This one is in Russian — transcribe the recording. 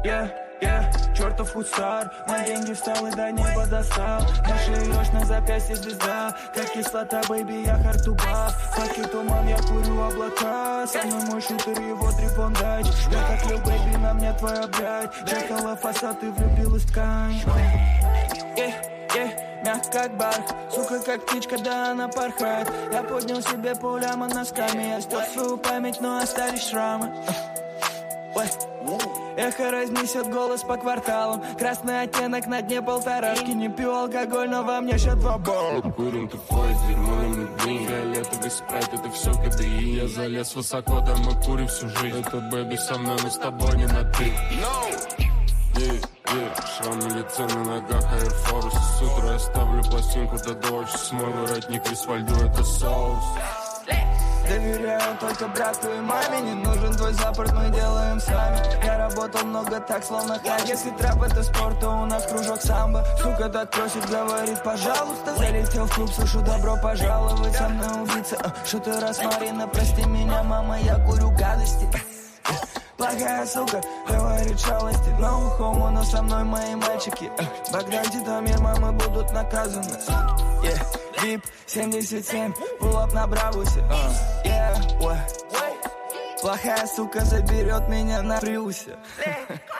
Чертов гусар, на деньги встал и до неба достал. Нашиешь на запястье звезда, как кислота, бэйби, я хартуба. Сладкий туман, я курю облака. Со мной мой шутер, его трипондач. Я как лил, бэйби, на мне твоя блядь. Джекала фасад, ты влюбилась в ткань. Мягко как барх, сука как птичка, да она порхает. Я поднял себе полляма носками. Я стер свою память, но остались шрамы. Эхо разнесет голос по кварталам. Красный оттенок на дне полторашки. Не пью алкоголь, но во мне ща 2 балла. Курим тупое дерьмо на мигрень. Фиолетовый спрайт, это все КДИ. Я залез высоко, да мы курим всю жизнь. Это бэби со мной, но с тобой не на ты. Шрам на лице, на ногах Air Force. С утра я ставлю пластинку до дождь. Смой воротник, весь во льду, это соус. Доверяю только брату и маме. Не нужен твой саппорт, мы делаем сами. Я работал много так, словно хан. Если трэп это спорт, то у нас кружок самбо. Сука так просит, говорит, пожалуйста. Залетел в клуб, слышу, добро пожаловать. Со мной убийца, что ты раз, Марина, прости меня, мама, я курю гадости. Плохая сука, говорит шалости. No homo, но со мной мои мальчики. Богдан, Титамир, мамы будут наказаны. Вип 77, пулап на Бравусе. Плохая сука заберет меня на Приусе.